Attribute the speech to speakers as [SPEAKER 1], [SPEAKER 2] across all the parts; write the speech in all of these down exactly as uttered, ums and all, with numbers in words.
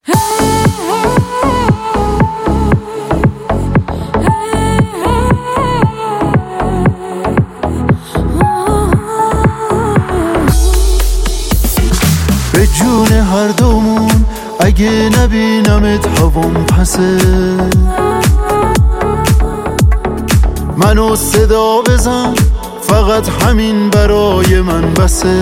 [SPEAKER 1] به جون هر دومون اگه نبینمت هوام پسه، منو صدا بزن فقط همین برای من بسه.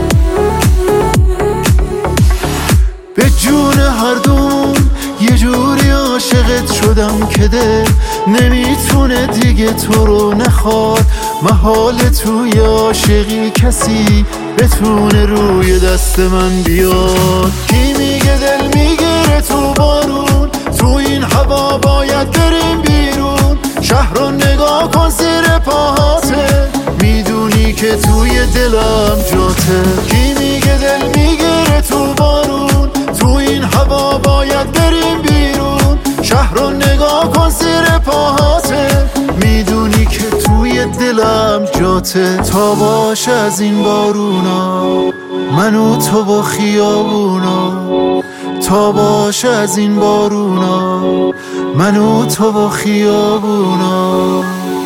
[SPEAKER 1] به جون هر دومون یه جوری عاشقت شدم که ده نمیتونه دیگه تو رو نخواد. محاله توی عاشقی کسی بتونه روی دست من بیاد. کی میگه دل میگیره تو بارون، تو این هوا باید بریم بیرون. شهر رو نگاه کن زیر پاهاته، میدونی که توی دلم جاته. کی میگه دل میگیره تو بارون، تو این هوا باید بریم بیرون. شهر رو نگاه کن زیر پاهاته، میدونی که توی دلم جاته. تا باشه از این بارونا منو تو با خیابونا، تا باشه از این بارونا منو تو با خیابونا.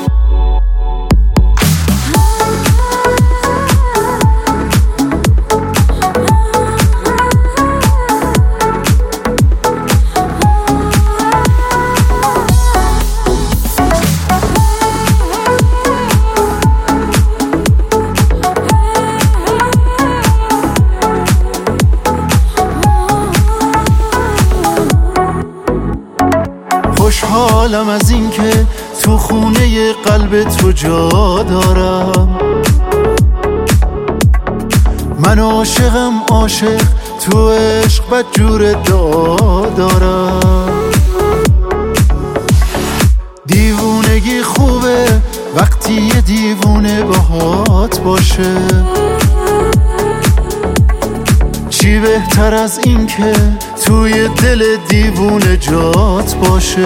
[SPEAKER 1] خوشحالم از این که تو خونه قلب تو جا دارم. من عاشقم عاشق، تو عشق بدجور دعا دارم. دیوونگی خوبه وقتی یه دیوونه باهات باشه. چی بهتر از این که توی دل دیوونه جات باشه.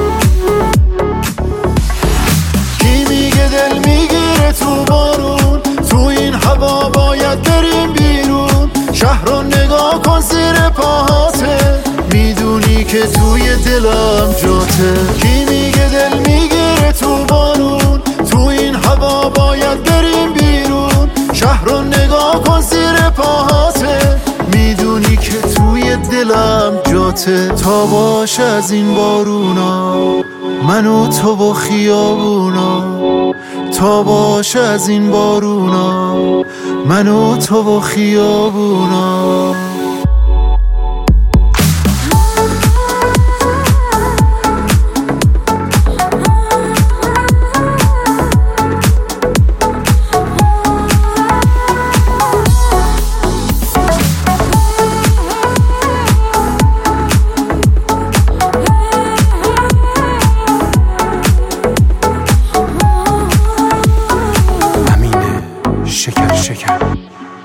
[SPEAKER 1] کی میگه دل میگیره تو بارون، تو این هوا باید بریم بیرون. شهر رو نگاه کن زیر پاهاته، میدونی که توی دلم جاته. کی میگه دل میگیره تو بارون، تو این هوا باید بریم بیرون. شهر رو نگاه کن زیر پاهاته، میدونی که توی دلم جاته. تا باشه از این بارونا منو تو با خیابونا، تا باشه از این بارونا منو تو با خیابونا.
[SPEAKER 2] شکر شکر